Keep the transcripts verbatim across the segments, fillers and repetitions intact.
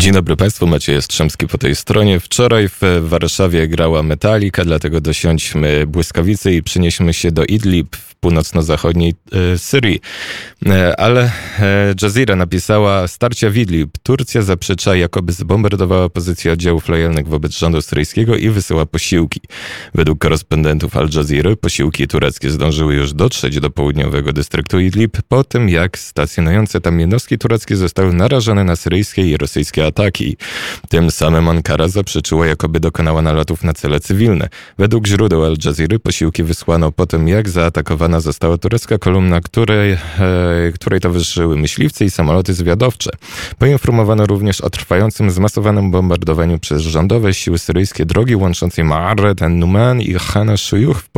Dzień dobry Państwu, Maciej Jastrzębski po tej stronie. Wczoraj w Warszawie grała Metallica, dlatego dosiądźmy błyskawicy i przenieśmy się do Idlib w północno-zachodniej e, Syrii. E, ale e, Jazira napisała: starcia w Idlib. Turcja zaprzecza, jakoby zbombardowała pozycję oddziałów lojalnych wobec rządu syryjskiego i wysyła posiłki. Według korespondentów Al Jazeera posiłki tureckie zdążyły już dotrzeć do południowego dystryktu Idlib po tym, jak stacjonujące tam jednostki tureckie zostały narażone na syryjskie i rosyjskie ataki. Tym samym Ankara zaprzeczyła, jakoby dokonała nalotów na cele cywilne. Według źródeł Al Jazeera posiłki wysłano po tym, jak zaatakowana została turecka kolumna, której, e, której towarzyszyły myśliwce i samoloty zwiadowcze. Poinformowano również o trwającym zmasowanym bombardowaniu przez rządowe siły syryjskie drogi łączącej Ma'aret an-Numan i Khan al-Shuyukh w,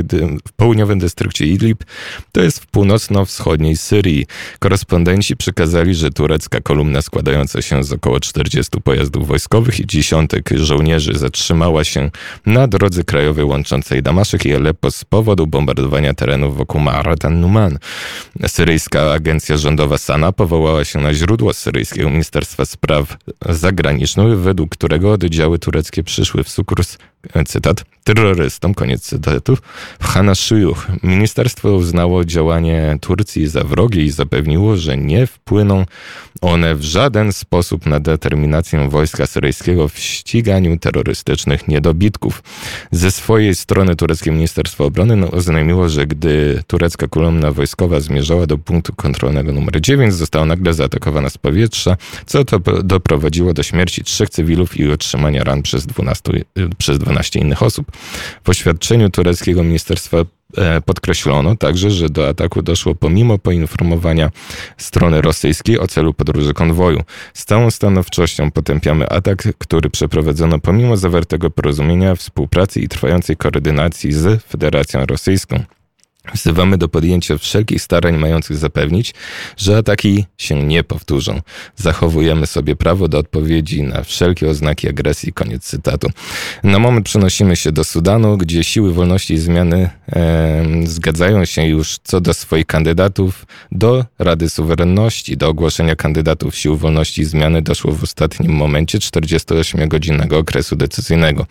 w południowym dystrykcie Idlib, to jest w północno-wschodniej Syrii. Korespondenci przekazali, że turecka kolumna składająca się z około czterdziestu pojazdów wojskowych i dziesiątek żołnierzy zatrzymała się na drodze krajowej łączącej Damaszek i Aleppo z powodu bombardowania terenów wokół Ma'aret an-Numan. Syryjska agencja rządowa SANA powołała się na źródło syryjskiego Ministerstwa Spraw Zagranicznych, według którego oddziały tureckie przyszły w sukurs, cytat, terrorystom, koniec cytatu, w Khan al-Shuyukh. Ministerstwo uznało działanie Turcji za wrogie i zapewniło, że nie wpłyną one w żaden sposób na determinację wojska syryjskiego w ściganiu terrorystycznych niedobitków. Ze swojej strony tureckie Ministerstwo Obrony oznajmiło, że gdy turecka kolumna wojskowa zmierzała do punktu kontrolnego numer dziewięć, została nagle zaatakowana z powietrza, co to doprowadziło do śmierci trzech cywilów i otrzymania ran przez, dwunastu, przez dwanaście innych osób. W oświadczeniu tureckiego ministerstwa podkreślono także, że do ataku doszło pomimo poinformowania strony rosyjskiej o celu podróży konwoju. Z całą stanowczością potępiamy atak, który przeprowadzono pomimo zawartego porozumienia, współpracy i trwającej koordynacji z Federacją Rosyjską. Wzywamy do podjęcia wszelkich starań mających zapewnić, że ataki się nie powtórzą. Zachowujemy sobie prawo do odpowiedzi na wszelkie oznaki agresji. Koniec cytatu. Na moment przenosimy się do Sudanu, gdzie siły wolności i zmiany e, zgadzają się już co do swoich kandydatów do Rady Suwerenności. Do ogłoszenia kandydatów sił wolności i zmiany doszło w ostatnim momencie czterdziestoośmiogodzinnego okresu decyzyjnego.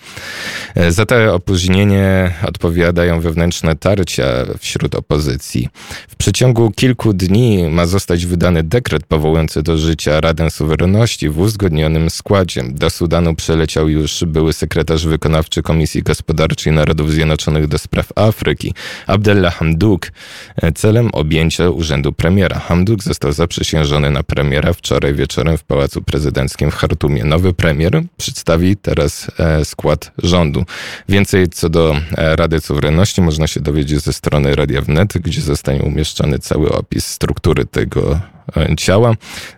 E, za to opóźnienie odpowiadają wewnętrzne tarcia wśród opozycji. W przeciągu kilku dni ma zostać wydany dekret powołujący do życia Radę Suwerenności w uzgodnionym składzie. Do Sudanu przeleciał już były sekretarz wykonawczy Komisji Gospodarczej Narodów Zjednoczonych do spraw Afryki, Abdallah Hamdok, celem objęcia urzędu premiera. Hamdok został zaprzysiężony na premiera wczoraj wieczorem w Pałacu Prezydenckim w Chartumie. Nowy premier przedstawi teraz skład rządu. Więcej co do Rady Suwerenności można się dowiedzieć ze strony Radia Wnet, gdzie zostanie umieszczony cały opis struktury tego ciała.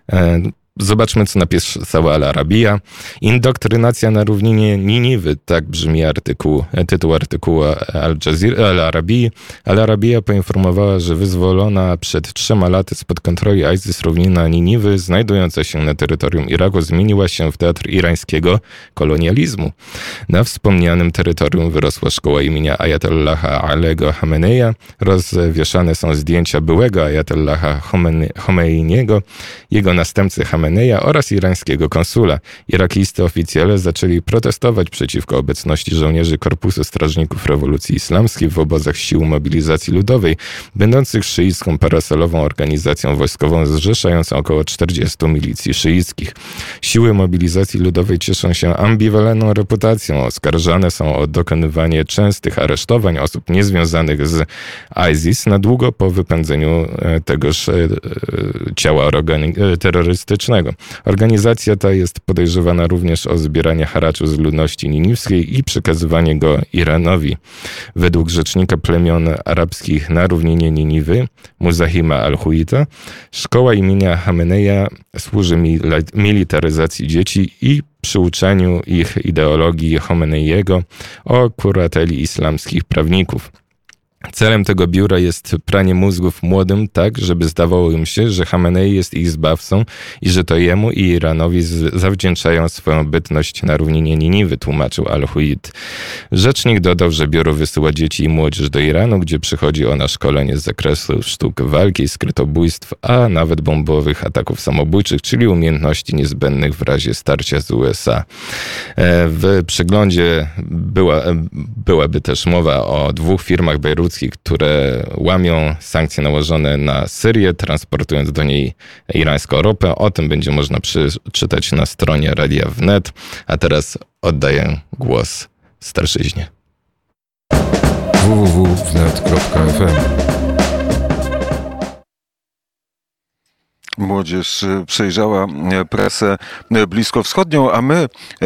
Zobaczmy, co napisała Al Arabiya. Indoktrynacja na równinie Niniwy, tak brzmi artykuł, tytuł artykułu Al Jazeera, Al Arabii. Al Arabiya poinformowała, że wyzwolona przed trzema laty spod kontroli ISIS równina Niniwy, znajdująca się na terytorium Iraku, zmieniła się w teatr irańskiego kolonializmu. Na wspomnianym terytorium wyrosła szkoła imienia Ajatollaha Alego Khameneja. Rozwieszane są zdjęcia byłego Ajatollaha Khomeiniego, jego następcy Khameneja oraz irańskiego konsula. Irakijscy oficjele zaczęli protestować przeciwko obecności żołnierzy Korpusu Strażników Rewolucji Islamskiej w obozach Sił Mobilizacji Ludowej, będących szyicką parasolową organizacją wojskową zrzeszającą około czterdziestu milicji szyickich. Siły Mobilizacji Ludowej cieszą się ambiwalentną reputacją. Oskarżane są o dokonywanie częstych aresztowań osób niezwiązanych z ISIS na długo po wypędzeniu tegoż ciała terrorystycznego. Organizacja ta jest podejrzewana również o zbieranie haraczu z ludności niniwskiej i przekazywanie go Iranowi. Według rzecznika plemion arabskich na równinie Niniwy, Muzahima al-Huita, szkoła imienia Khameneja służy militaryzacji dzieci i przyuczaniu ich ideologii Khomeinego o kurateli islamskich prawników. Celem tego biura jest pranie mózgów młodym tak, żeby zdawało im się, że Chamenei jest ich zbawcą i że to jemu i Iranowi z- zawdzięczają swoją bytność na równinie Niniwy, tłumaczył Al-Huit. Rzecznik dodał, że biuro wysyła dzieci i młodzież do Iranu, gdzie przychodzi ona szkolenie z zakresu sztuk walki, skrytobójstw, a nawet bombowych ataków samobójczych, czyli umiejętności niezbędnych w razie starcia z U S A. W przeglądzie była, byłaby też mowa o dwóch firmach bejruckich, które łamią sankcje nałożone na Syrię, transportując do niej irańską ropę. O tym będzie można przeczytać na stronie Radia Wnet. A teraz oddaję głos starszyźnie. w w w kropka wnet kropka f m Młodzież przejrzała presę bliskowschodnią, a my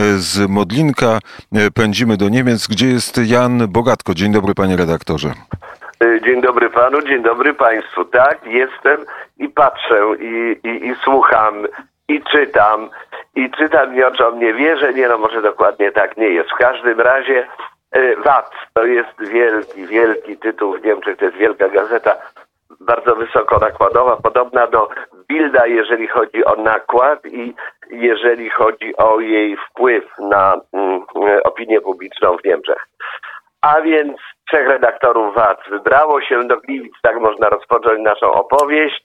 z Modlinka pędzimy do Niemiec, gdzie jest Jan Bogatko. Dzień dobry, panie redaktorze. Dzień dobry panu, dzień dobry państwu. Tak, jestem i patrzę i, i, i słucham i czytam i czytam i oczom nie wierzę. Nie no, może dokładnie tak nie jest. W każdym razie W A T to jest wielki, wielki tytuł w Niemczech, to jest wielka gazeta, bardzo wysoko nakładowa, podobna do Bilda, jeżeli chodzi o nakład i jeżeli chodzi o jej wpływ na mm, opinię publiczną w Niemczech. A więc trzech redaktorów W A T wybrało się do Gliwic, tak można rozpocząć naszą opowieść.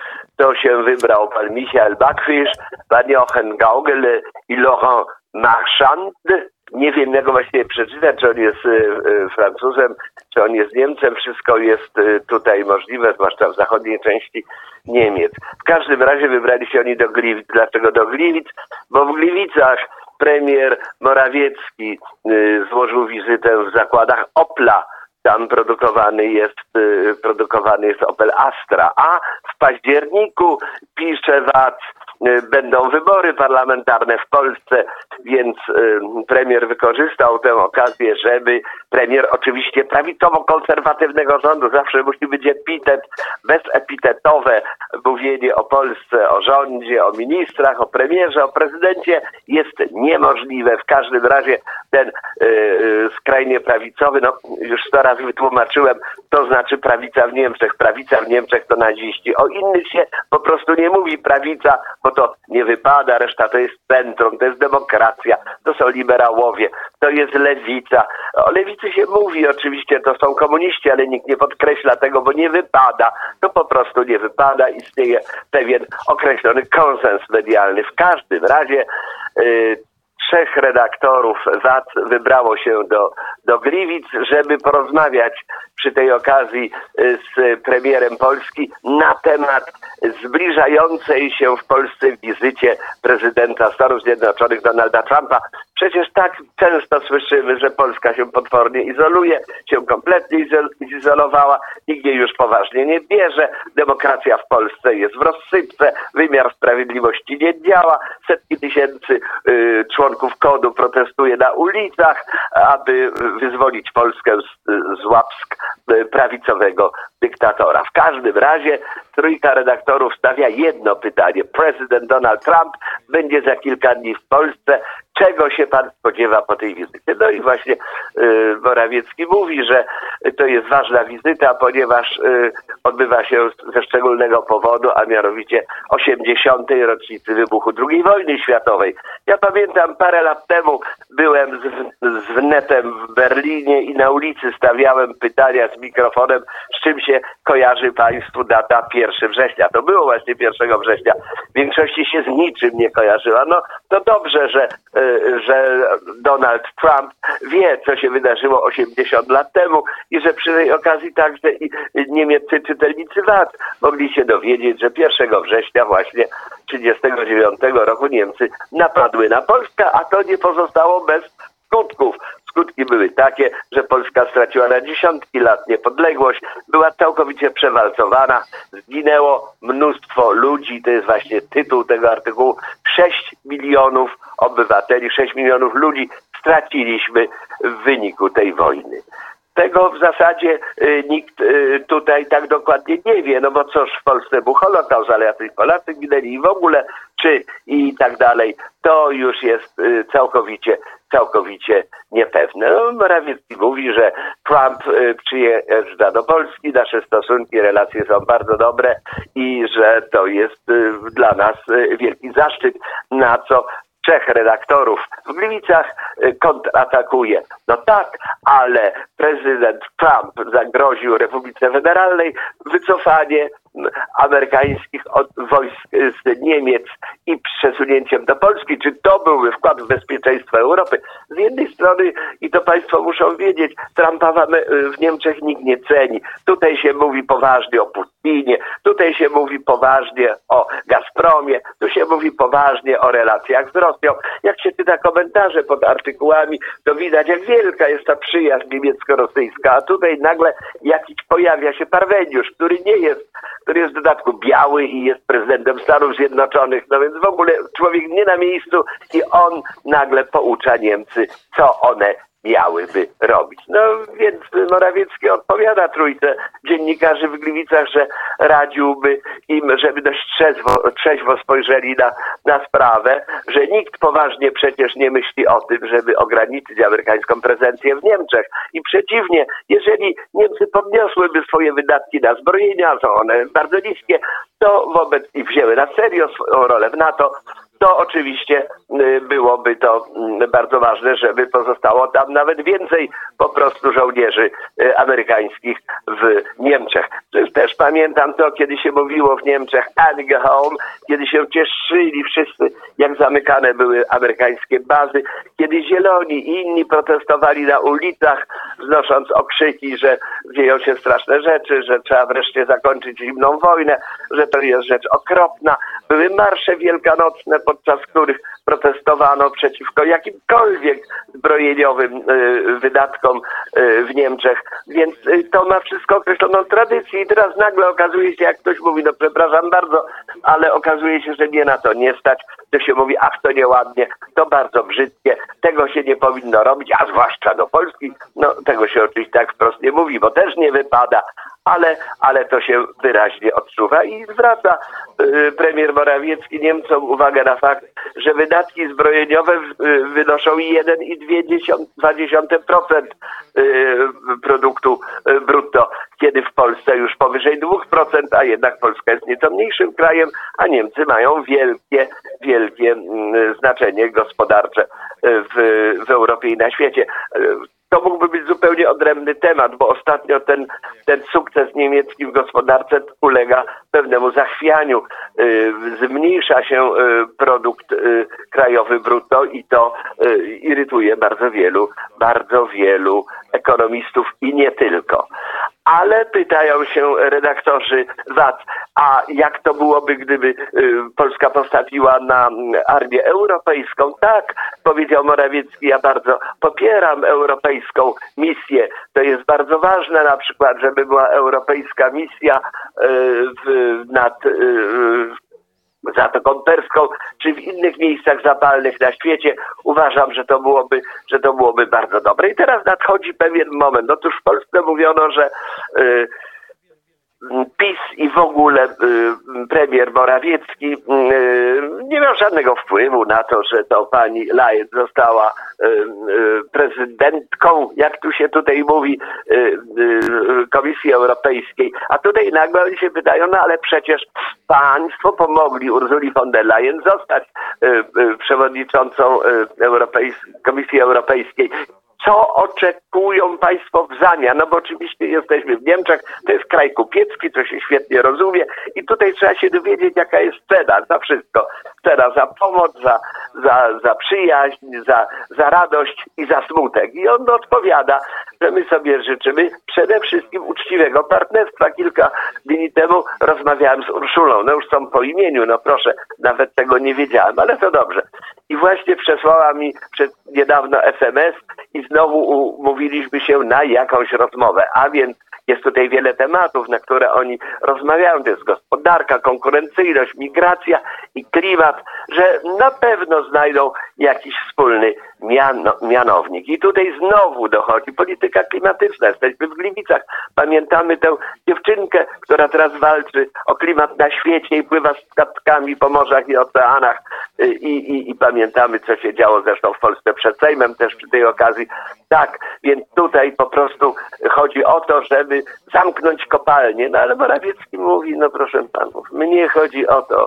To się wybrał pan Michael Backfisch, pan Jochen Gaugele i Laurent Marchand. Nie wiem, jak go właściwie przeczytać, czy on jest y, y, Francuzem, czy on jest Niemcem. Wszystko jest y, tutaj możliwe, zwłaszcza w zachodniej części Niemiec. W każdym razie wybrali się oni do Gliwic. Dlaczego do Gliwic? Bo w Gliwicach premier Morawiecki y, złożył wizytę w zakładach Opla. Tam produkowany jest, y, produkowany jest Opel Astra. A w październiku, pisze W A T, będą wybory parlamentarne w Polsce, więc y, premier wykorzystał tę okazję, żeby premier oczywiście prawicowo-konserwatywnego rządu, zawsze musi być epitet, bezepitetowe mówienie o Polsce, o rządzie, o ministrach, o premierze, o prezydencie jest niemożliwe. W każdym razie ten y, y, skrajnie prawicowy, no już sto razy wytłumaczyłem, to znaczy prawica w Niemczech. Prawica w Niemczech to naziści. O innych się po prostu nie mówi prawica, bo to nie wypada, reszta to jest centrum, to jest demokracja, to są liberałowie, to jest lewica. O lewicy się mówi oczywiście, to są komuniści, ale nikt nie podkreśla tego, bo nie wypada. To po prostu nie wypada, istnieje pewien określony konsens medialny. W każdym razie yy, trzech redaktorów W A T wybrało się do, do Gliwic, żeby porozmawiać przy tej okazji z premierem Polski na temat zbliżającej się w Polsce wizycie prezydenta Stanów Zjednoczonych Donalda Trumpa. Przecież tak często słyszymy, że Polska się potwornie izoluje, się kompletnie izolowała, nikt jej już poważnie nie bierze, demokracja w Polsce jest w rozsypce, wymiar sprawiedliwości nie działa, setki tysięcy y, członków kodu protestuje na ulicach, aby wyzwolić Polskę z, z łapsk y, prawicowego dyktatora. W każdym razie trójka redaktorów stawia jedno pytanie. Prezydent Donald Trump będzie za kilka dni w Polsce. Czego się pan spodziewa po tej wizycie? No i właśnie y, Morawiecki mówi, że to jest ważna wizyta, ponieważ y, odbywa się ze szczególnego powodu, a mianowicie osiemdziesiątej rocznicy wybuchu drugiej wojny światowej. Ja pamiętam, parę lat temu byłem z, z Wnetem w Berlinie i na ulicy stawiałem pytania z mikrofonem, z czym się kojarzy państwu data pierwszego września. To było właśnie pierwszego września. W większości się z niczym nie kojarzyła. No to dobrze, że że Donald Trump wie, co się wydarzyło osiemdziesiąt lat temu i że przy tej okazji także i niemieccy czytelnicy W A T mogli się dowiedzieć, że pierwszego września właśnie trzydziestego dziewiątego roku Niemcy napadły na Polskę, a to nie pozostało bez skutków. Skutki były takie, że Polska straciła na dziesiątki lat niepodległość, była całkowicie przewalcowana, zginęło mnóstwo ludzi, to jest właśnie tytuł tego artykułu, sześć milionów obywateli, sześć milionów ludzi straciliśmy w wyniku tej wojny. tego w zasadzie y, nikt y, tutaj tak dokładnie nie wie, no bo cóż, w Polsce był Holokaust, ale jacyś Polacy ginęli i w ogóle, czy i tak dalej, to już jest y, całkowicie, całkowicie niepewne. No, Morawiecki mówi, że Trump y, przyjeżdża do Polski, nasze stosunki, relacje są bardzo dobre i że to jest y, dla nas y, wielki zaszczyt, na co trzech redaktorów w Gliwicach kontratakuje. No tak, ale prezydent Trump zagroził Republice Federalnej wycofanie amerykańskich od wojsk z Niemiec i przesunięciem do Polski. Czy to byłby wkład w bezpieczeństwo Europy? Z jednej strony, i to państwo muszą wiedzieć, Trumpa w Niemczech nikt nie ceni. Tutaj się mówi poważnie o Putinie, tutaj się mówi poważnie o Gazpromie, tu się mówi poważnie o relacjach z Rosją. Jak się czyta komentarze pod artykułami, to widać, jak wielka jest ta przyjaźń niemiecko-rosyjska, a tutaj nagle jakiś pojawia się Parweniusz, który nie jest, który jest w dodatku biały i jest prezydentem Stanów Zjednoczonych, no więc w ogóle człowiek nie na miejscu i on nagle poucza Niemcy, co one miałyby robić. No więc Morawiecki odpowiada trójce dziennikarzy w Gliwicach, że radziłby im, żeby dość trzeźwo, trzeźwo spojrzeli na, na sprawę, że nikt poważnie przecież nie myśli o tym, żeby ograniczyć amerykańską prezencję w Niemczech. I przeciwnie, jeżeli Niemcy podniosłyby swoje wydatki na zbrojenia, są one bardzo niskie, to wobec i wzięły na serio swoją rolę w NATO, to oczywiście byłoby to bardzo ważne, żeby pozostało tam nawet więcej po prostu żołnierzy amerykańskich w Niemczech. Też pamiętam to, kiedy się mówiło w Niemczech "and go home", kiedy się cieszyli wszyscy, jak zamykane były amerykańskie bazy, kiedy Zieloni i inni protestowali na ulicach, wznosząc okrzyki, że dzieją się straszne rzeczy, że trzeba wreszcie zakończyć zimną wojnę, że to jest rzecz okropna. Były marsze wielkanocne, podczas których protestowano przeciwko jakimkolwiek zbrojeniowym y, wydatkom y, w Niemczech. Więc y, to ma wszystko określoną tradycję i teraz nagle okazuje się, jak ktoś mówi, no przepraszam bardzo, ale okazuje się, że mnie na to nie stać. To się mówi, ach, to nieładnie, to bardzo brzydkie, tego się nie powinno robić, a zwłaszcza do Polski. No tego się oczywiście tak wprost nie mówi, bo też nie wypada. Ale, ale to się wyraźnie odczuwa i zwraca y, premier Morawiecki Niemcom uwagę na fakt, że wydatki zbrojeniowe y, wynoszą jeden przecinek dwa procent y, produktu y, brutto, kiedy w Polsce już powyżej dwa procent, a jednak Polska jest nieco mniejszym krajem, a Niemcy mają wielkie, wielkie y, znaczenie gospodarcze y, w, w Europie i na świecie. Y, To mógłby być zupełnie odrębny temat, bo ostatnio ten, ten sukces niemiecki w gospodarce ulega pewnemu zachwianiu. Yy, zmniejsza się yy, produkt yy, krajowy brutto i to yy, irytuje bardzo wielu, bardzo wielu ekonomistów i nie tylko. Ale pytają się redaktorzy Z A C, a jak to byłoby, gdyby y, Polska postawiła na armię europejską? Tak, powiedział Morawiecki, ja bardzo popieram europejską misję. To jest bardzo ważne na przykład, żeby była europejska misja y, w, nad y, Zatoką Perską, czy w innych miejscach zapalnych na świecie. Uważam, że to byłoby, że to byłoby bardzo dobre. I teraz nadchodzi pewien moment. Otóż w Polsce mówiono, że y, PiS i w ogóle y, premier Morawiecki y, nie miał żadnego wpływu na to, że to pani Leyen została y, y, prezydentką, jak tu się tutaj mówi, y, y, Komisji Europejskiej. A tutaj nagle oni się pytają, no ale przecież państwo pomogli Ursuli von der Leyen zostać y, y, przewodniczącą y, Europejs- Komisji Europejskiej. Co oczekują państwo w zamian? No bo oczywiście jesteśmy w Niemczech, to jest kraj kupiecki, co się świetnie rozumie i tutaj trzeba się dowiedzieć, jaka jest cena za wszystko. Cena za pomoc, za, za, za przyjaźń, za, za radość i za smutek. I on odpowiada, że my sobie życzymy przede wszystkim uczciwego partnerstwa. Kilka dni temu rozmawiałem z Urszulą, no już są po imieniu, no proszę, nawet tego nie wiedziałem, ale to dobrze. I właśnie przesłała mi przed niedawno es em es i znowu umówiliśmy się na jakąś rozmowę, a więc jest tutaj wiele tematów, na które oni rozmawiają. To jest gospodarka, konkurencyjność, migracja i klimat. że na pewno znajdą jakiś wspólny miano, mianownik. I tutaj znowu dochodzi polityka klimatyczna. Jesteśmy w Gliwicach. Pamiętamy tę dziewczynkę, która teraz walczy o klimat na świecie i pływa z statkami po morzach i oceanach. I, i, I pamiętamy, co się działo zresztą w Polsce przed Sejmem też przy tej okazji. Tak, więc tutaj po prostu chodzi o to, żeby zamknąć kopalnię. No ale Morawiecki mówi, no proszę panów, mnie chodzi o to,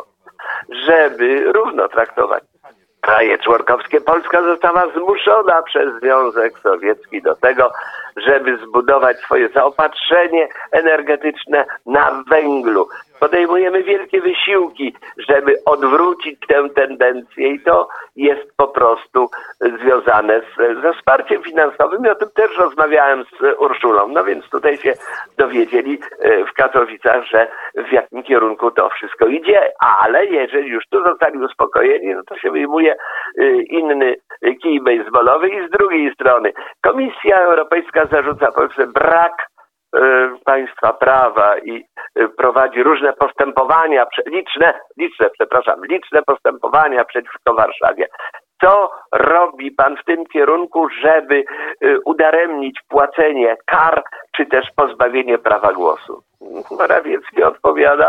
żeby równo traktować kraje członkowskie. Polska została zmuszona przez Związek Sowiecki do tego, żeby zbudować swoje zaopatrzenie energetyczne na węglu. Podejmujemy wielkie wysiłki, żeby odwrócić tę tendencję i to jest po prostu związane z, ze wsparciem finansowym. I o tym też rozmawiałem z Urszulą. No więc tutaj się dowiedzieli w Katowicach, że w jakim kierunku to wszystko idzie, ale jeżeli już tu zostali uspokojeni, no to się wyjmuje inny kij bejsbolowy i z drugiej strony Komisja Europejska zarzuca Polsce brak państwa prawa i prowadzi różne postępowania, liczne, liczne, przepraszam, liczne postępowania przeciwko Warszawie. Co robi pan w tym kierunku, żeby udaremnić płacenie kar, czy też pozbawienie prawa głosu? Morawiecki odpowiada,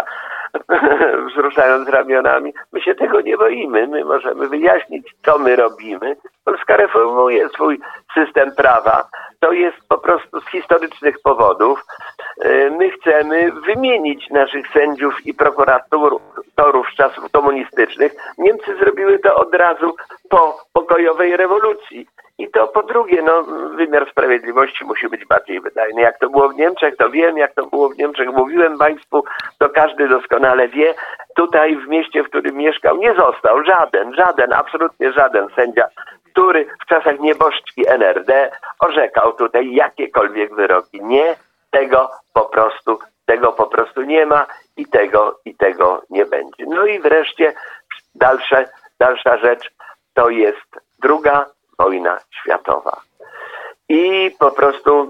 wzruszając ramionami, my się tego nie boimy, my możemy wyjaśnić, co my robimy. Polska reformuje swój system prawa. To jest po prostu z historycznych powodów. My chcemy wymienić naszych sędziów i prokuratorów z czasów komunistycznych. Niemcy zrobiły to od razu po pokojowej rewolucji. I to po drugie, no, wymiar sprawiedliwości musi być bardziej wydajny. Jak to było w Niemczech, to wiem, jak to było w Niemczech. Mówiłem państwu, to każdy doskonale wie. Tutaj w mieście, w którym mieszkał, nie został żaden, żaden, absolutnie żaden sędzia, który w czasach nieboszczki N R D orzekał tutaj jakiekolwiek wyroki. Nie, tego po prostu, tego po prostu nie ma i tego, i tego nie będzie. No i wreszcie dalsze, dalsza rzecz to jest druga wojna światowa. I po prostu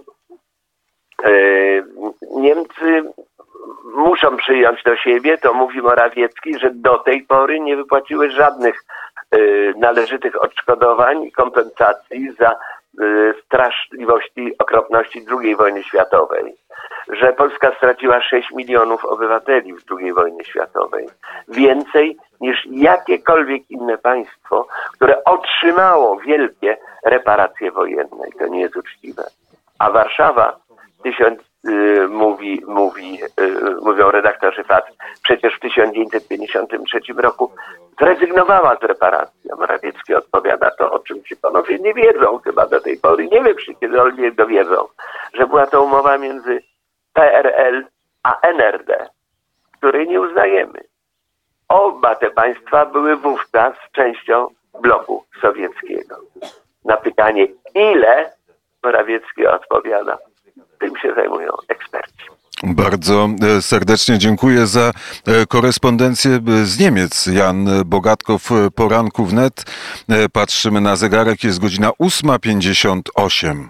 yy, Niemcy muszą przyjąć do siebie, to mówi Morawiecki, że do tej pory nie wypłaciły żadnych yy, należytych odszkodowań i kompensacji za yy, straszliwości, okropności drugiej wojny światowej. Że Polska straciła sześć milionów obywateli w drugiej wojnie światowej. Więcej niż jakiekolwiek inne państwo, które otrzymało wielkie reparacje wojenne. I to nie jest uczciwe. A Warszawa, tysiąc, yy, mówi, mówi, yy, mówią redaktorzy F A C, przecież w tysiąc dziewięćset pięćdziesiątym trzecim roku zrezygnowała z reparacji. A Morawiecki odpowiada to, o czym ci panowie nie wiedzą chyba do tej pory. Nie wiem, czy kiedy oni dowiedzą, że była to umowa między P R L a N R D, której nie uznajemy. Oba te państwa były wówczas częścią bloku sowieckiego. Na pytanie, ile, Morawiecki odpowiada, tym się zajmują eksperci. Bardzo serdecznie dziękuję za korespondencję z Niemiec. Jan Bogatko w Poranku Wnet. Patrzymy na zegarek, jest godzina ósma pięćdziesiąt osiem.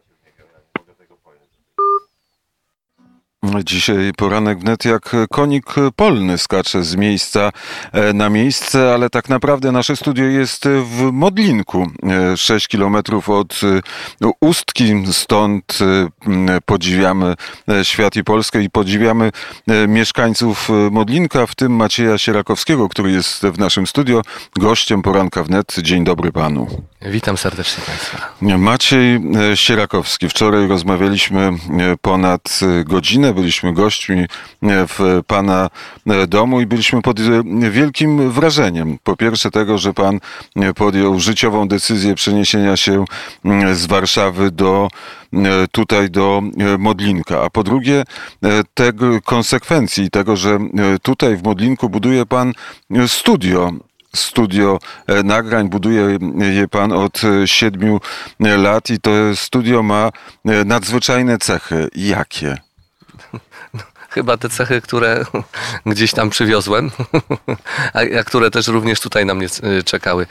Dzisiaj poranek wnet jak konik polny skacze z miejsca na miejsce, ale tak naprawdę nasze studio jest w Modlinku, sześć kilometrów od Ustki. Stąd podziwiamy świat i Polskę i podziwiamy mieszkańców Modlinka, w tym Macieja Sierakowskiego, który jest w naszym studio, gościem poranka wnet. Dzień dobry panu. Witam serdecznie państwa. Maciej Sierakowski. Wczoraj rozmawialiśmy ponad godzinę. Byliśmy gośćmi w pana domu i byliśmy pod wielkim wrażeniem. Po pierwsze tego, że pan podjął życiową decyzję przeniesienia się z Warszawy do tutaj do Modlinka, a po drugie tego konsekwencji tego, że tutaj w Modlinku buduje pan studio. Studio nagrań, buduje je pan od siedmiu lat i to studio ma nadzwyczajne cechy. Jakie? chyba te cechy, które gdzieś tam przywiozłem, a, a które też również tutaj na mnie czekały.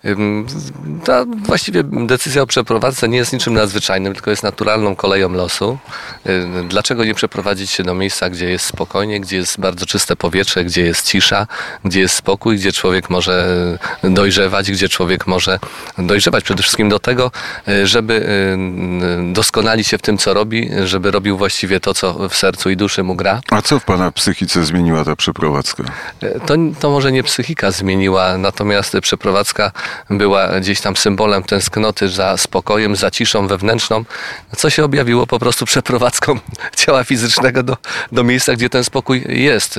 Ta właściwie decyzja o przeprowadzce nie jest niczym nadzwyczajnym, tylko jest naturalną koleją losu. Dlaczego nie przeprowadzić się do miejsca, gdzie jest spokojnie, gdzie jest bardzo czyste powietrze, gdzie jest cisza, gdzie jest spokój, gdzie człowiek może dojrzewać, gdzie człowiek może dojrzewać przede wszystkim do tego, żeby doskonalić się w tym, co robi, żeby robił właściwie to, co w sercu i duszy mu gra. A co w pana psychice zmieniła ta przeprowadzka? To, to może nie psychika zmieniła, natomiast przeprowadzka była gdzieś tam symbolem tęsknoty za spokojem, za ciszą wewnętrzną, co się objawiło po prostu przeprowadzką ciała fizycznego do, do miejsca, gdzie ten spokój jest.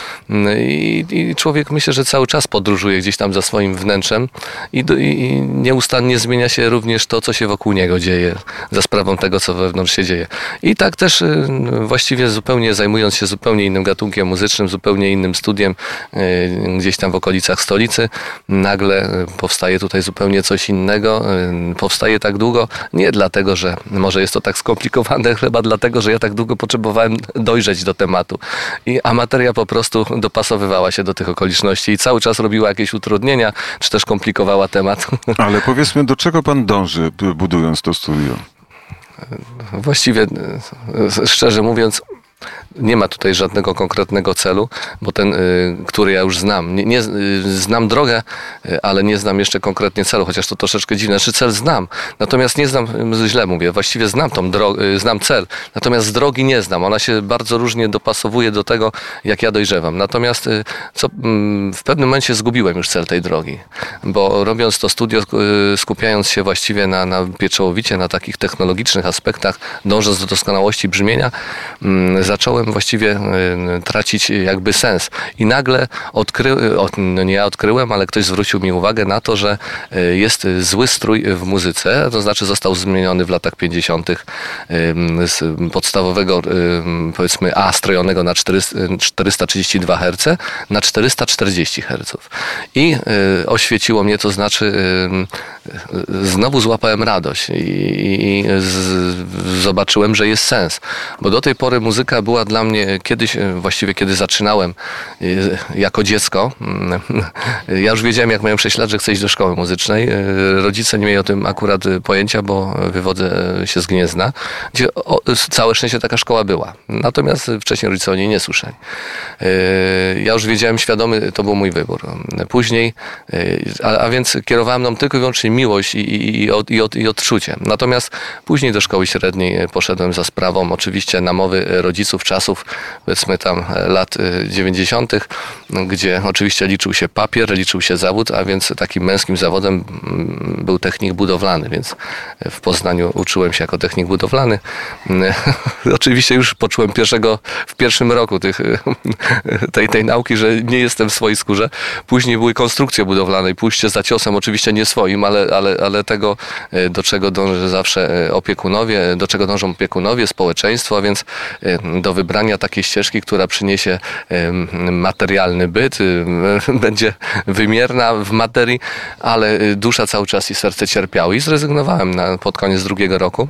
I, i człowiek, myślę, że cały czas podróżuje gdzieś tam za swoim wnętrzem i, do, i nieustannie zmienia się również to, co się wokół niego dzieje, za sprawą tego, co wewnątrz się dzieje. I tak też właściwie zupełnie zajmując się zupełnie innym gatunkiem muzycznym, zupełnie innym studiem, gdzieś tam w okolicach stolicy, nagle powstaje tutaj zupełnie coś innego. Powstaje tak długo, nie dlatego, że może jest to tak skomplikowane, chyba dlatego, że ja tak długo potrzebowałem dojrzeć do tematu. I, a materia po prostu dopasowywała się do tych okoliczności i cały czas robiła jakieś utrudnienia, czy też komplikowała temat. Ale powiedzmy, do czego pan dąży, budując to studio? Właściwie, szczerze mówiąc, nie ma tutaj żadnego konkretnego celu, bo ten, który ja już znam, nie, nie, znam drogę, ale nie znam jeszcze konkretnie celu, chociaż to troszeczkę dziwne. Znaczy cel znam, natomiast nie znam, źle mówię, właściwie znam tą drogę, znam cel, natomiast drogi nie znam. Ona się bardzo różnie dopasowuje do tego, jak ja dojrzewam. Natomiast co, w pewnym momencie zgubiłem już cel tej drogi, bo robiąc to studio, skupiając się właściwie na, na pieczołowicie, na takich technologicznych aspektach, dążąc do doskonałości brzmienia, zacząłem właściwie tracić jakby sens. I nagle odkryłem, no nie ja odkryłem, ale ktoś zwrócił mi uwagę na to, że jest zły strój w muzyce, to znaczy został zmieniony w latach pięćdziesiątych z podstawowego, powiedzmy A strojonego na czterysta trzydzieści dwa herce na czterysta czterdzieści herców. I oświeciło mnie, to znaczy znowu złapałem radość i, i z, zobaczyłem, że jest sens. Bo do tej pory muzyka była dla mnie kiedyś, właściwie kiedy zaczynałem jako dziecko, ja już wiedziałem, jak miałem sześć lat, że chcę iść do szkoły muzycznej. Rodzice nie mieli o tym akurat pojęcia, bo wywodzę się z Gniezna, gdzie o, całe szczęście taka szkoła była. Natomiast wcześniej rodzice o niej nie słyszeli. Ja już wiedziałem, świadomy, to był mój wybór. Później, a, a więc kierowałem nam tylko i wyłącznie miłość i, i, i, od, i, od, i odczucie. Natomiast później do szkoły średniej poszedłem za sprawą oczywiście namowy rodziców czasów, powiedzmy tam lat dziewięćdziesiątych, gdzie oczywiście liczył się papier, liczył się zawód, a więc takim męskim zawodem był technik budowlany, więc w Poznaniu uczyłem się jako technik budowlany. Oczywiście już poczułem pierwszego, w pierwszym roku tych, tej, tej nauki, że nie jestem w swojej skórze. Później były konstrukcje budowlane i pójście za ciosem, oczywiście nie swoim, ale, ale, ale tego, do czego dąży zawsze opiekunowie, do czego dążą opiekunowie, społeczeństwo, a więc do wybrania takiej ścieżki, która przyniesie materialny byt, będzie wymierna w materii, ale dusza cały czas i serce cierpiały. I zrezygnowałem na, pod koniec drugiego roku.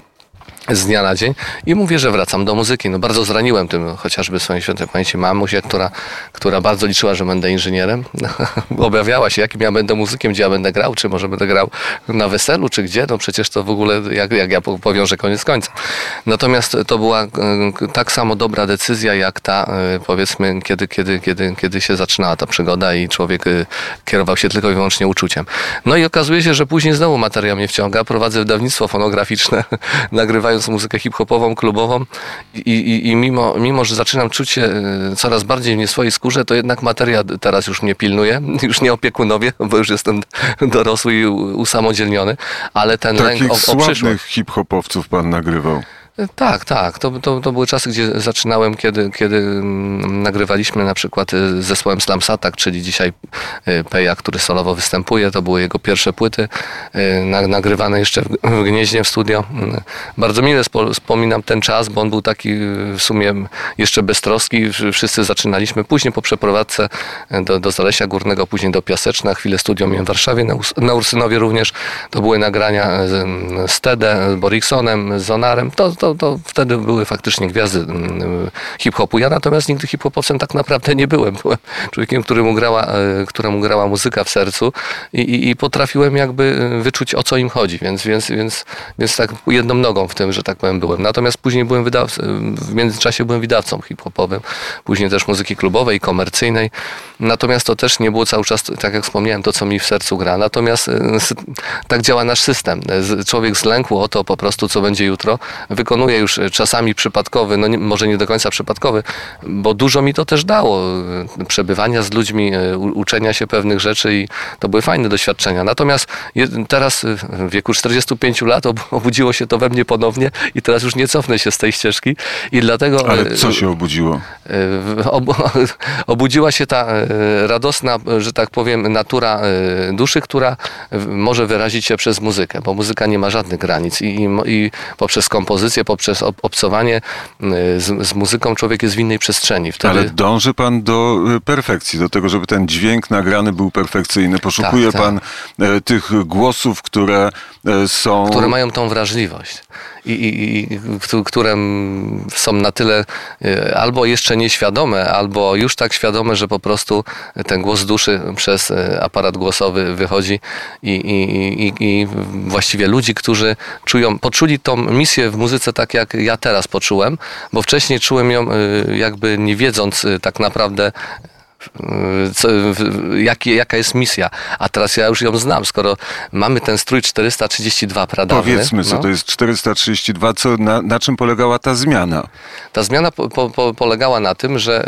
Z dnia na dzień i mówię, że wracam do muzyki. No bardzo zraniłem tym chociażby swoją świętej pamięci mamusię, która, która bardzo liczyła, że będę inżynierem. Obawiała się, jakim ja będę muzykiem, gdzie ja będę grał, czy może będę grał na weselu, czy gdzie. No przecież to w ogóle, jak, jak ja powiążę koniec końca. Natomiast to była tak samo dobra decyzja, jak ta, powiedzmy, kiedy, kiedy, kiedy, kiedy się zaczynała ta przygoda i człowiek kierował się tylko i wyłącznie uczuciem. No i okazuje się, że później znowu materia mnie wciąga. Prowadzę wydawnictwo fonograficzne, nagrywając muzykę hip-hopową, klubową i, i, i mimo, mimo, że zaczynam czuć się coraz bardziej w nie swojej skórze, to jednak materia teraz już mnie pilnuje, już nie opiekunowie, bo już jestem dorosły i usamodzielniony, ale ten Takich lęk o, o przyszłość. sławnych hip-hopowców pan nagrywał. Tak, tak. To, to, to były czasy, gdzie zaczynałem, kiedy, kiedy nagrywaliśmy na przykład z zespołem Slums Attack, czyli dzisiaj Peja, który solowo występuje. To były jego pierwsze płyty, nagrywane jeszcze w Gnieźnie w studio. Bardzo mile wspominam ten czas, bo on był taki w sumie jeszcze beztroski. Wszyscy zaczynaliśmy. Później po przeprowadzce do, do Zalesia Górnego, później do Piaseczna. Chwilę studio miałem w Warszawie, na, na Ursynowie również. To były nagrania z, z Tede, z Boriksonem, z Zonarem. To, to to, to wtedy były faktycznie gwiazdy hip-hopu. Ja natomiast nigdy hip-hopowcem tak naprawdę nie byłem. Byłem człowiekiem, któremu grała, któremu grała muzyka w sercu i, i, i potrafiłem jakby wyczuć, o co im chodzi, więc, więc, więc, więc tak jedną nogą w tym, że tak powiem, byłem. Natomiast później byłem wydawcą, w międzyczasie byłem wydawcą hip-hopowym, później też muzyki klubowej, komercyjnej. Natomiast to też nie było cały czas, tak jak wspomniałem, to, co mi w sercu gra. Natomiast tak działa nasz system. Człowiek zlękł o to po prostu, co będzie jutro. Wykonuje już czasami przypadkowy, no nie, może nie do końca przypadkowy, bo dużo mi to też dało. Przebywania z ludźmi, uczenia się pewnych rzeczy i to były fajne doświadczenia. Natomiast teraz w wieku czterdziestu pięciu lat obudziło się to we mnie ponownie i teraz już nie cofnę się z tej ścieżki i dlatego... Ale co się obudziło? Ob, obudziła się ta radosna, że tak powiem, natura duszy, która może wyrazić się przez muzykę, bo muzyka nie ma żadnych granic i, i, i poprzez kompozycję, poprzez obcowanie z, z muzyką człowiek jest w innej przestrzeni. Wtedy... Ale dąży pan do perfekcji, do tego, żeby ten dźwięk nagrany był perfekcyjny. Poszukuje tak, pan tak. tych głosów, które są... Które mają tą wrażliwość. I, i, i które są na tyle albo jeszcze nieświadome, albo już tak świadome, że po prostu ten głos duszy przez aparat głosowy wychodzi i, i, i, i właściwie ludzi, którzy czują, poczuli tą misję w muzyce tak jak ja teraz poczułem, bo wcześniej czułem ją jakby nie wiedząc tak naprawdę, Co, jak, jaka jest misja, a teraz ja już ją znam, skoro mamy ten strój czterysta trzydzieści dwa pradawny. Powiedzmy, co no. to jest czterysta trzydzieści dwa, co, na, na czym polegała ta zmiana? Ta zmiana po, po, polegała na tym, że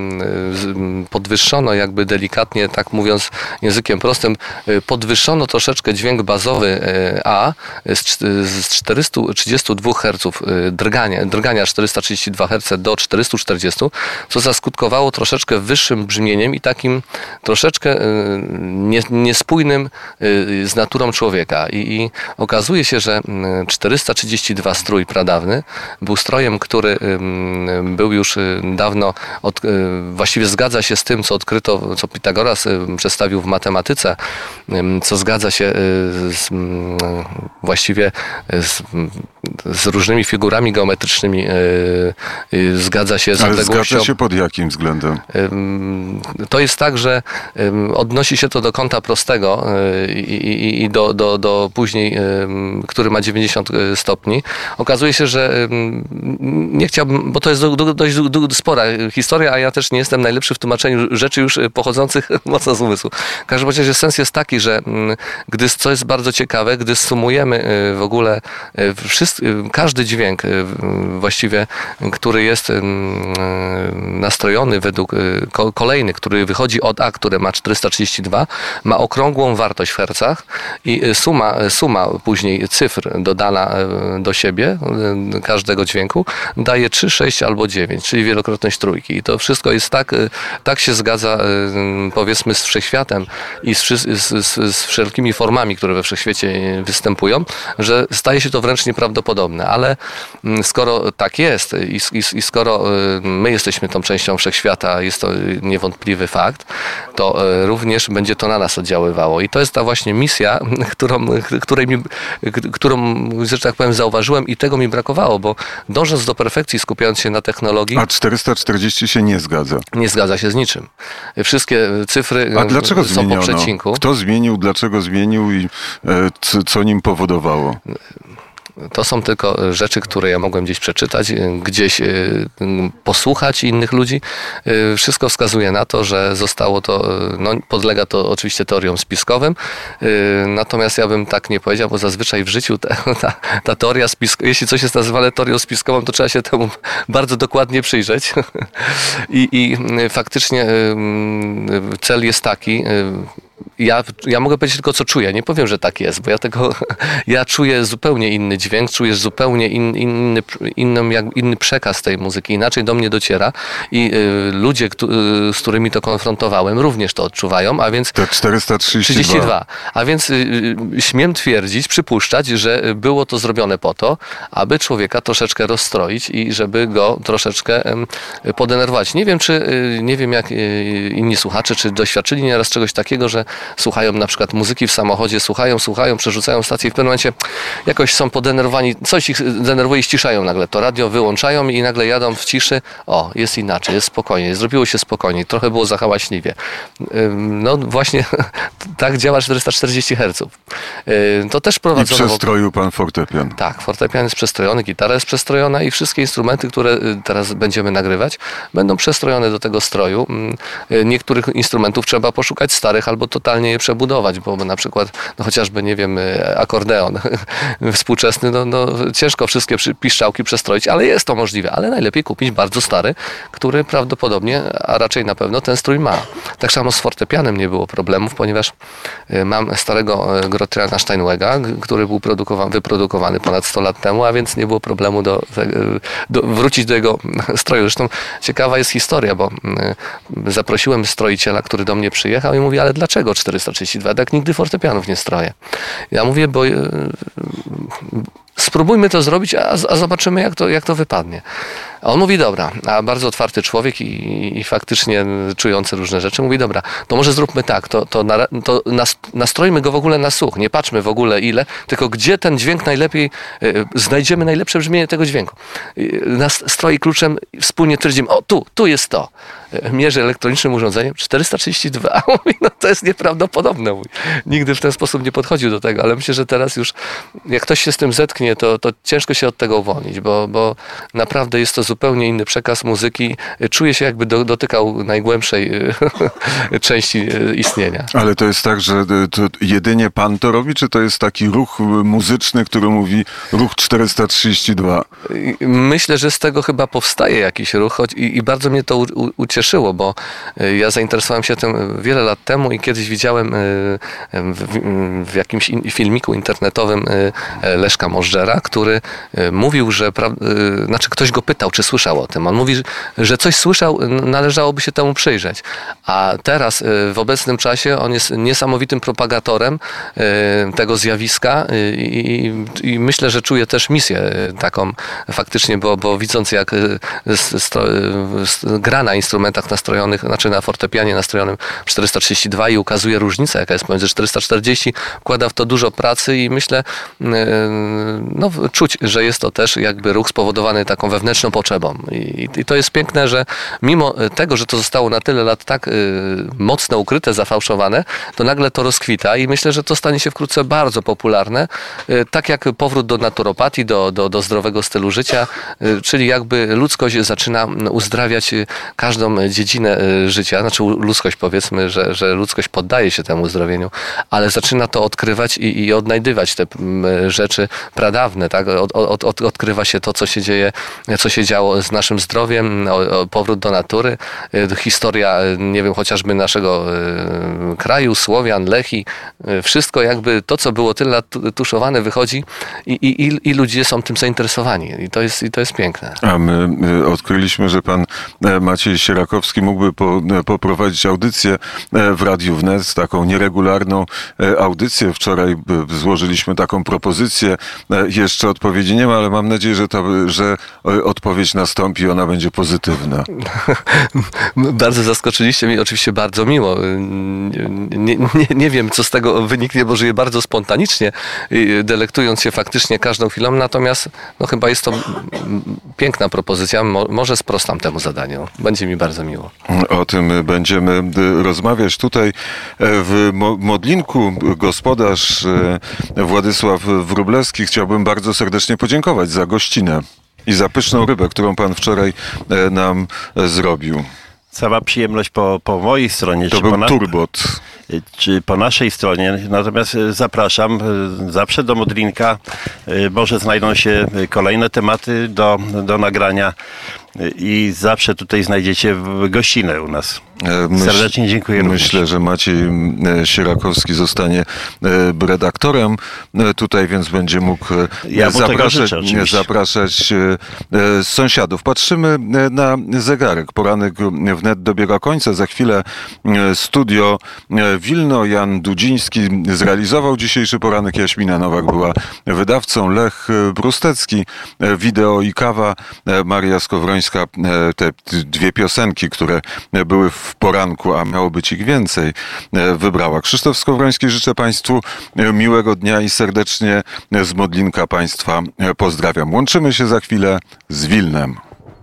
y, podwyższono jakby delikatnie, tak mówiąc językiem prostym, podwyższono troszeczkę dźwięk bazowy y, A z, z czterysta trzydzieści dwa herców drgania, drgania czterysta trzydzieści dwa herce do czterysta czterdzieści, co zaskutkowało troszeczkę wyższym brzmieniem i takim troszeczkę nie, niespójnym z naturą człowieka. I, I okazuje się, że czterysta trzydzieści dwa strój pradawny był strojem, który był już dawno, od, właściwie zgadza się z tym, co odkryto, co Pitagoras przedstawił w matematyce, co zgadza się z, właściwie z, z różnymi figurami geometrycznymi, zgadza się z Ale odległością. Zgadza się pod jakim względem? To jest tak, że odnosi się to do kąta prostego i, i, i do, do, do później, który ma dziewięćdziesiąt stopni. Okazuje się, że nie chciałbym, bo to jest dość spora historia, a ja też nie jestem najlepszy w tłumaczeniu rzeczy już pochodzących mocno z umysłu. W każdym razie sens jest taki, że gdy, co jest bardzo ciekawe, gdy sumujemy w ogóle wszystko, każdy dźwięk właściwie, który jest nastrojony według kolejny, który wychodzi od A, które ma czterysta trzydzieści dwa, ma okrągłą wartość w hercach i suma, suma później cyfr dodana do siebie, każdego dźwięku, daje trzy, sześć albo dziewięć, czyli wielokrotność trójki. I to wszystko jest tak, tak się zgadza, powiedzmy, z wszechświatem i z, z, z, z wszelkimi formami, które we wszechświecie występują, że staje się to wręcz nieprawdopodobne. Ale skoro tak jest i, i, i skoro my jesteśmy tą częścią wszechświata, jest to niewątpliwy fakt, to również będzie to na nas oddziaływało. I to jest ta właśnie misja, którą, której mi, którą, że tak powiem, zauważyłem i tego mi brakowało, bo dążąc do perfekcji, skupiając się na technologii... A czterysta czterdzieści się nie zgadza. Nie zgadza się z niczym. Wszystkie cyfry A dlaczego są po przecinku. Kto zmienił, dlaczego zmienił i co, co nim powodowało? To są tylko rzeczy, które ja mogłem gdzieś przeczytać, gdzieś posłuchać innych ludzi. Wszystko wskazuje na to, że zostało to, no podlega to oczywiście teoriom spiskowym, natomiast ja bym tak nie powiedział, bo zazwyczaj w życiu ta, ta, ta teoria spiskowa, jeśli coś jest nazywane teorią spiskową, to trzeba się temu bardzo dokładnie przyjrzeć. I, i faktycznie cel jest taki, Ja, ja mogę powiedzieć tylko, co czuję. Nie powiem, że tak jest, bo ja tego, ja czuję zupełnie inny dźwięk, czuję zupełnie in, inny, inny, jak, inny przekaz tej muzyki, inaczej do mnie dociera i y, ludzie, któ, y, z którymi to konfrontowałem, również to odczuwają, a więc... To czterysta trzydzieści dwa. A więc y, y, śmiem twierdzić, przypuszczać, że było to zrobione po to, aby człowieka troszeczkę rozstroić i żeby go troszeczkę y, podenerwować. Nie wiem, czy, y, nie wiem jak y, inni słuchacze, czy doświadczyli nieraz czegoś takiego, że słuchają na przykład muzyki w samochodzie, słuchają, słuchają, przerzucają stację i w pewnym momencie jakoś są podenerwowani, coś ich denerwuje i ściszają nagle. To radio wyłączają i nagle jadą w ciszy. O, jest inaczej, jest spokojniej, zrobiło się spokojniej, trochę było zahałaśliwie. No właśnie tak działa czterysta czterdzieści herców. To też prowadzono... I przestroił pan fortepian. Tak, fortepian jest przestrojony, gitara jest przestrojona i wszystkie instrumenty, które teraz będziemy nagrywać, będą przestrojone do tego stroju. Niektórych instrumentów trzeba poszukać starych albo totalnie je przebudować, bo na przykład no chociażby, nie wiem, akordeon współczesny, no, no ciężko wszystkie piszczałki przestroić, ale jest to możliwe. Ale najlepiej kupić bardzo stary, który prawdopodobnie, a raczej na pewno ten strój ma. Tak samo z fortepianem nie było problemów, ponieważ mam starego Grotriana Steinwega, który był wyprodukowany ponad sto lat temu, a więc nie było problemu do, do wrócić do jego stroju. Zresztą ciekawa jest historia, bo zaprosiłem stroiciela, który do mnie przyjechał i mówi, ale dlaczego czterysta trzydzieści dwa? Tak nigdy fortepianów nie stroję. Ja mówię, bo spróbujmy to zrobić, a, a zobaczymy, jak to, jak to wypadnie. A on mówi, dobra, a bardzo otwarty człowiek i, i faktycznie czujący różne rzeczy, mówi, dobra, to może zróbmy tak, to, to, na, to nastrojmy go w ogóle na słuch, nie patrzmy w ogóle ile, tylko gdzie ten dźwięk najlepiej, y, znajdziemy najlepsze brzmienie tego dźwięku. Y, nastroi kluczem, wspólnie twierdzimy, o tu, tu jest to. Y, mierzy elektronicznym urządzeniem, czterysta trzydzieści dwa, a mówi, no to jest nieprawdopodobne. Mówi. Nigdy w ten sposób nie podchodził do tego, ale myślę, że teraz już, jak ktoś się z tym zetknie, to, to ciężko się od tego uwolnić, bo, bo naprawdę jest to zupełnie inny przekaz muzyki. Czuje się, jakby do, dotykał najgłębszej części istnienia. Ale to jest tak, że to jedynie pan to robi, czy to jest taki ruch muzyczny, który mówi ruch czterysta trzydzieści dwa? Myślę, że z tego chyba powstaje jakiś ruch choć i, i bardzo mnie to u, ucieszyło, bo ja zainteresowałem się tym wiele lat temu i kiedyś widziałem w, w jakimś filmiku internetowym Leszka Możdżera, który mówił, że znaczy ktoś go pytał, czy słyszał o tym. On mówi, że coś słyszał, należałoby się temu przyjrzeć. A teraz w obecnym czasie on jest niesamowitym propagatorem tego zjawiska i, i myślę, że czuje też misję taką faktycznie, bo, bo widząc jak stro, gra na instrumentach nastrojonych, znaczy na fortepianie nastrojonym czterysta trzydzieści dwa i ukazuje różnicę, jaka jest pomiędzy czterysta czterdzieści, wkłada w to dużo pracy i myślę, no czuć, że jest to też jakby ruch spowodowany taką wewnętrzną potrzebą. I, i to jest piękne, że mimo tego, że to zostało na tyle lat tak y, mocno ukryte, zafałszowane, to nagle to rozkwita i myślę, że to stanie się wkrótce bardzo popularne, y, tak jak powrót do naturopatii, do, do, do zdrowego stylu życia, y, czyli jakby ludzkość zaczyna uzdrawiać każdą dziedzinę y, życia, znaczy ludzkość powiedzmy, że, że ludzkość poddaje się temu uzdrowieniu, ale zaczyna to odkrywać i, i odnajdywać te y, rzeczy pradawne, tak? Od, od, od, odkrywa się to, co się dzieje, co się działo z naszym zdrowiem, o, o powrót do natury, y, historia, nie wiem, chociażby naszego y, kraju, Słowian, Lechii, y, wszystko jakby to, co było tyle lat tuszowane, wychodzi i, i, i ludzie są tym zainteresowani i to jest, i to jest piękne. A my y, odkryliśmy, że pan Maciej Sierakowski mógłby po, poprowadzić audycję w Radiu Wnet, taką nieregularną audycję. Wczoraj złożyliśmy taką propozycję, jeszcze odpowiedzi nie ma, ale mam nadzieję, że, to, że odpowiedź nastąpi, ona będzie pozytywna. Bardzo zaskoczyliście mnie, oczywiście bardzo miło. Nie, nie, nie wiem, co z tego wyniknie, bo żyję bardzo spontanicznie, delektując się faktycznie każdą chwilą, natomiast no, chyba jest to piękna propozycja. Mo, może sprostam temu zadaniu. Będzie mi bardzo miło. O tym będziemy rozmawiać. Tutaj w Modlinku gospodarz Władysław Wróblewski, chciałbym bardzo serdecznie podziękować za gościnę i za pyszną rybę, którą pan wczoraj nam zrobił. Cała przyjemność po, po mojej stronie. To czy był po na... turbot. Czy po naszej stronie. Natomiast zapraszam zawsze do Modlinka. Może znajdą się kolejne tematy do, do nagrania i zawsze tutaj znajdziecie gościnę u nas. Myśl, Serdecznie dziękuję. Myślę, również. że Maciej Sierakowski zostanie redaktorem tutaj, więc będzie mógł ja zapraszać, życzę, zapraszać sąsiadów. Patrzymy na zegarek. Poranek wnet dobiega końca. Za chwilę studio Wilno. Jan Dudziński zrealizował dzisiejszy poranek. Jaśmina Nowak była wydawcą. Lech Brustecki, wideo i kawa. Maria Skowrońska, te dwie piosenki, które były w w poranku, a miało być ich więcej, wybrała. Krzysztof Skowroński, życzę Państwu miłego dnia i serdecznie z Modlinka Państwa pozdrawiam. Łączymy się za chwilę z Wilnem.